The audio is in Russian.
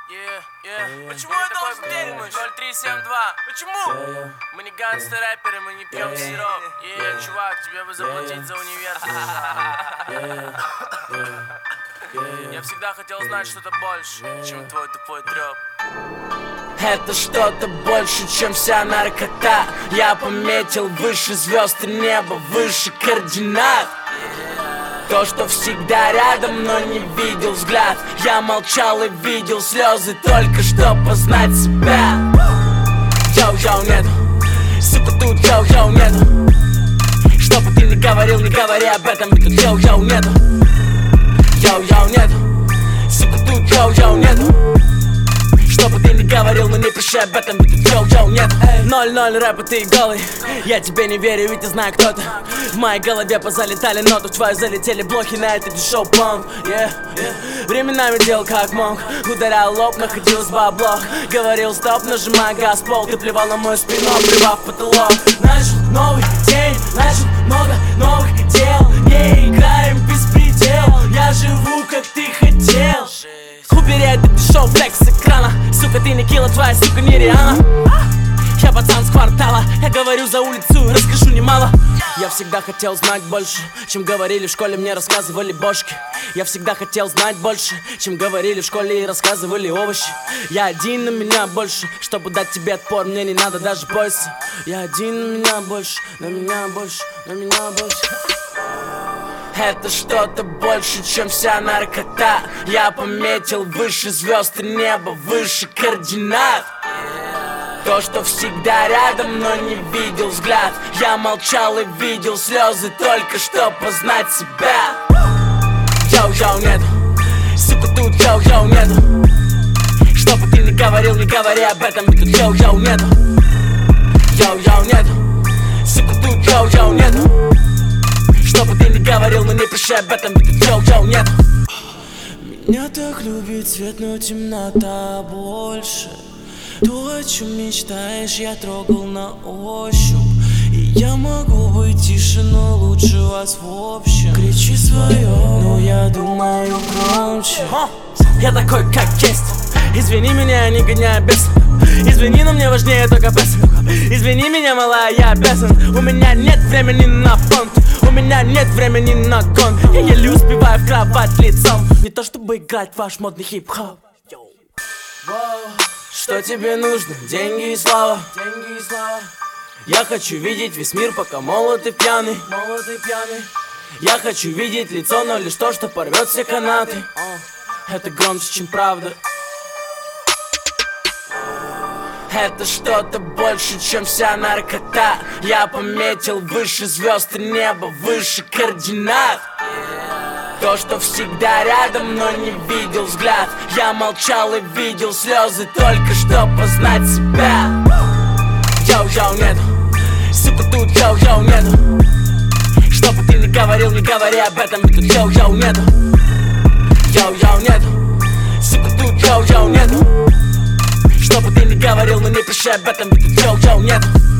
Почему я должен верить? 0372. Почему? Мы не гангстер-рэперы, мы не пьем сироп. Чувак, тебе бы заплатить за универ. Я всегда хотел знать что-то больше, чем твой тупой трёп. Это что-то больше, чем вся наркота. Я пометил выше звезд и неба, выше координат. То, что всегда рядом, но не видел взгляд. Я молчал и видел слезы, только что познать себя. Йоу-йоу нету, сука, тут йоу-йоу нету. Что бы ты ни говорил, не говори об этом, ведь тут йоу-йоу нету. Йоу-йоу нету, сука, тут йоу-йоу нету. Что бы ты ни говорил, но не пиши об этом, ведь тут йоу-йоу нет. 0-0 рэпа, ты голый. Я тебе не верю, ведь не знаю, кто ты. В моей голове позалетали ноты, в твою залетели блохи на этот шоу-панк. Временами делал как мог, ударял лоб, находилось бабло. Говорил стоп, нажимай газ, пол. Ты плевал на мою спину, плевав в потолок. Начал новый день, начал много новых дел. Не играем без предел, я живу как ты хотел. Убери этот шоу флекс с экрана. Сука, ты не килла, твоя сука не Риана. Я пацан с квартала, я говорю за улицу, расскажу немало. Я всегда хотел знать больше, чем говорили в школе, мне рассказывали бошки. Я всегда хотел знать больше, чем говорили в школе и рассказывали овощи. Я один, на меня больше, чтобы дать тебе отпор, мне не надо даже пояса. Я один, на меня больше, на меня больше, на меня больше. Это что-то больше, чем вся наркота. Я пометил выше звезд и неба, выше координат. То, что всегда рядом, но не видел взгляд. Я молчал и видел слезы, только что познать себя. Йоу-йоу нету, сука, тут йоу-йоу нету. Что бы ты ни говорил, не говори об этом, ведь тут йоу-йоу нету. Йоу-йоу нету, сука, тут йоу-йоу нету. Что бы ты ни говорил, но не пиши об этом, ведь тут йоу-йоу нету. Меня так любит свет, но темнота больше. То, о чем мечтаешь, я трогал на ощупь. И я могу быть тише, но лучше вас в общем. Кричи свое, но я думаю громче. Я такой, как есть. Извини меня, не гоняю бес. Извини, но мне важнее только бес. Извини меня, малая, я обязан. У меня нет времени на понт. У меня нет времени на гон. Я еле успеваю в кровать лицом. Не то чтобы играть в ваш модный хип-хоп. Что тебе нужно? Деньги и слава. Деньги и слава. Я хочу видеть весь мир, пока молод и пьяный. Молод и пьяный. Я хочу видеть лицо, но лишь то, что порвет все канаты. Это громче, чем правда. Это что-то больше, чем вся наркота. Я пометил выше звезд и неба, выше координат. То, что всегда рядом, но не видел взгляд. Я молчал и видел слезы, только что познать себя. Йоу-йоу нету, сука, тут йоу-йоу нету. Что бы ты ни говорил, не говори об этом, ведь тут йоу-йоу нету. Йоу-йоу нету, сука, тут йоу-йоу нету. Что бы ты ни говорил, но не пиши об этом, ведь тут йоу-йоу нету.